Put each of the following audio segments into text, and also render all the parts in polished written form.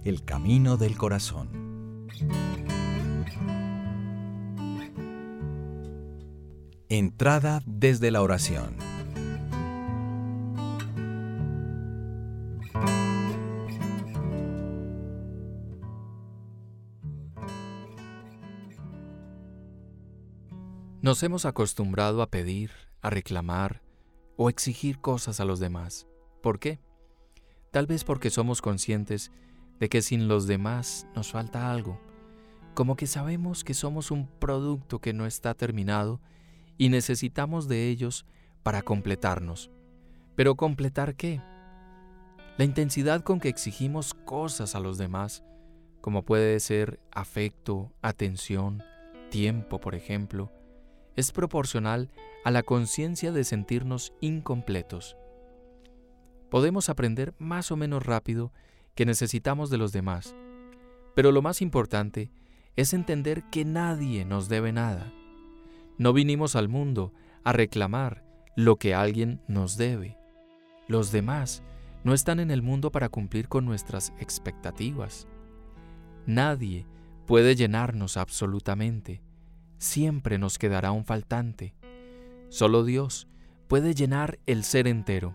El camino del corazón. Entrada desde la oración. Nos hemos acostumbrado a pedir, a reclamar o exigir cosas a los demás. ¿Por qué? Tal vez porque somos conscientes de que sin los demás nos falta algo, como que sabemos que somos un producto que no está terminado y necesitamos de ellos para completarnos. ¿Pero completar qué? La intensidad con que exigimos cosas a los demás, como puede ser afecto, atención, tiempo, por ejemplo, es proporcional a la conciencia de sentirnos incompletos. Podemos aprender más o menos rápido que necesitamos de los demás, pero lo más importante es entender que nadie nos debe nada. No vinimos al mundo a reclamar lo que alguien nos debe. Los demás no están en el mundo para cumplir con nuestras expectativas. Nadie puede llenarnos absolutamente. Siempre nos quedará un faltante. Solo Dios puede llenar el ser entero.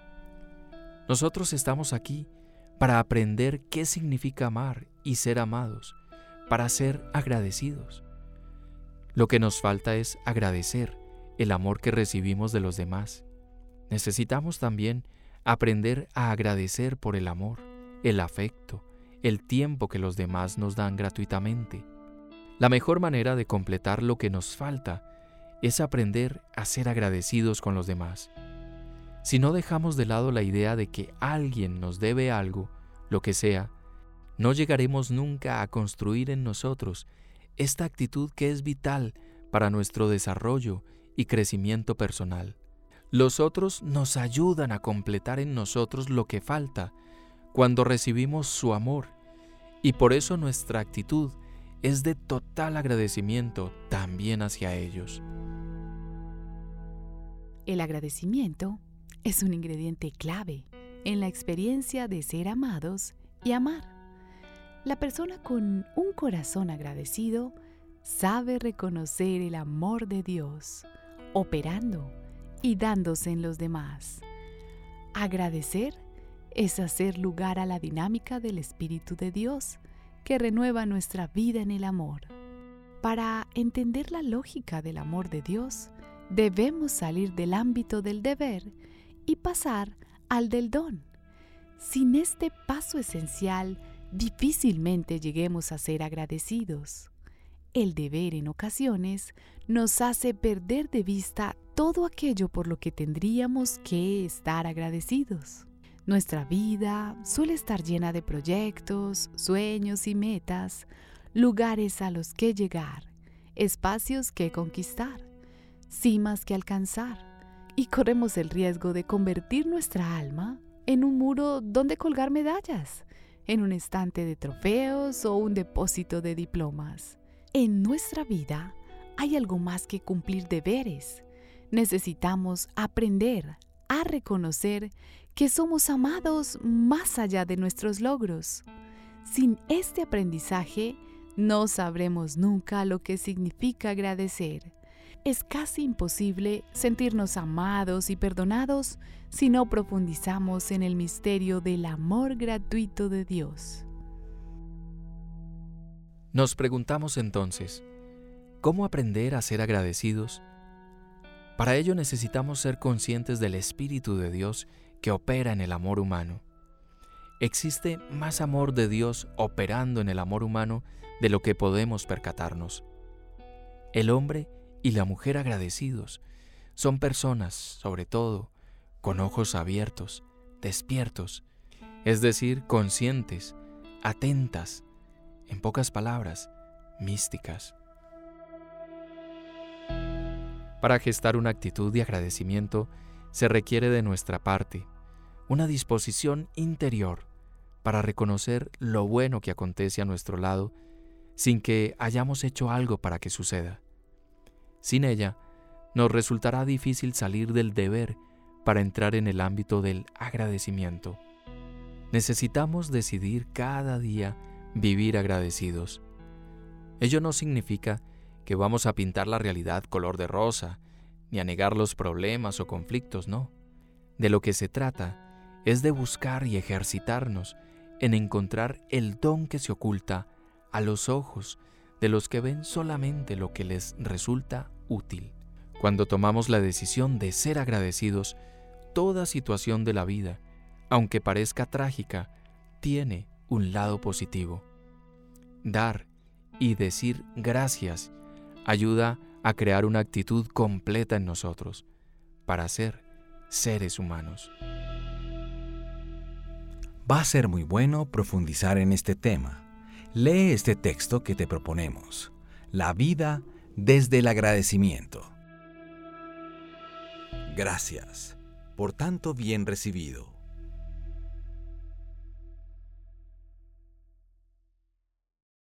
Nosotros estamos aquí para aprender qué significa amar y ser amados, para ser agradecidos. Lo que nos falta es agradecer el amor que recibimos de los demás. Necesitamos también aprender a agradecer por el amor, el afecto, el tiempo que los demás nos dan gratuitamente. La mejor manera de completar lo que nos falta es aprender a ser agradecidos con los demás. Si no dejamos de lado la idea de que alguien nos debe algo, lo que sea, no llegaremos nunca a construir en nosotros esta actitud que es vital para nuestro desarrollo y crecimiento personal. Los otros nos ayudan a completar en nosotros lo que falta cuando recibimos su amor, y por eso nuestra actitud es de total agradecimiento también hacia ellos. El agradecimiento es un ingrediente clave en la experiencia de ser amados y amar. La persona con un corazón agradecido sabe reconocer el amor de Dios, operando y dándose en los demás. Agradecer es hacer lugar a la dinámica del Espíritu de Dios, que renueva nuestra vida en el amor. Para entender la lógica del amor de Dios, debemos salir del ámbito del deber y pasar al del don. Sin este paso esencial, difícilmente lleguemos a ser agradecidos. El deber en ocasiones nos hace perder de vista todo aquello por lo que tendríamos que estar agradecidos. Nuestra vida suele estar llena de proyectos, sueños y metas, lugares a los que llegar, espacios que conquistar, cimas que alcanzar, y corremos el riesgo de convertir nuestra alma en un muro donde colgar medallas, en un estante de trofeos o un depósito de diplomas. En nuestra vida hay algo más que cumplir deberes. Necesitamos aprender a reconocer que somos amados más allá de nuestros logros. Sin este aprendizaje, no sabremos nunca lo que significa agradecer. Es casi imposible sentirnos amados y perdonados si no profundizamos en el misterio del amor gratuito de Dios. Nos preguntamos entonces, ¿cómo aprender a ser agradecidos? Para ello necesitamos ser conscientes del Espíritu de Dios que opera en el amor humano. Existe más amor de Dios operando en el amor humano de lo que podemos percatarnos. El hombre y la mujer agradecidos son personas, sobre todo, con ojos abiertos, despiertos, es decir, conscientes, atentas, en pocas palabras, místicas. Para gestar una actitud de agradecimiento se requiere de nuestra parte una disposición interior para reconocer lo bueno que acontece a nuestro lado sin que hayamos hecho algo para que suceda. Sin ella, nos resultará difícil salir del deber para entrar en el ámbito del agradecimiento. necesitamos decidir cada día vivir agradecidos. Ello no significa que vamos a pintar la realidad color de rosa, ni a negar los problemas o conflictos, no. De lo que se trata es de buscar y ejercitarnos en encontrar el don que se oculta a los ojos de los que ven solamente lo que les resulta útil. Cuando tomamos la decisión de ser agradecidos, toda situación de la vida, aunque parezca trágica, tiene un lado positivo. Dar y decir gracias ayuda a crear una actitud completa en nosotros para ser seres humanos. Va a ser muy bueno profundizar en este tema. Lee este texto que te proponemos: La vida desde el agradecimiento. Gracias por tanto bien recibido.